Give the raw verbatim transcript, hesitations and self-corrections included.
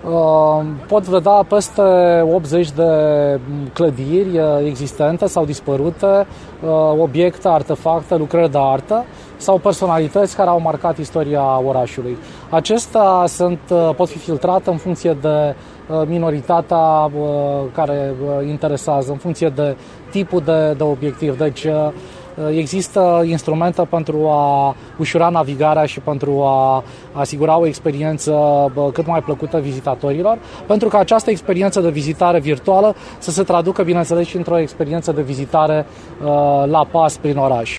Pot vedea peste optzeci de clădiri existente sau dispărute, obiecte, artefacte, lucrări de artă sau personalități care au marcat istoria orașului. Acestea sunt, pot fi filtrate în funcție de minoritatea care interesează, în funcție de tipul de, de obiectiv. Deci există instrumente pentru a ușura navigarea și pentru a asigura o experiență cât mai plăcută vizitatorilor, pentru că această experiență de vizitare virtuală să se traducă, bineînțeles, și într-o experiență de vizitare la pas prin oraș.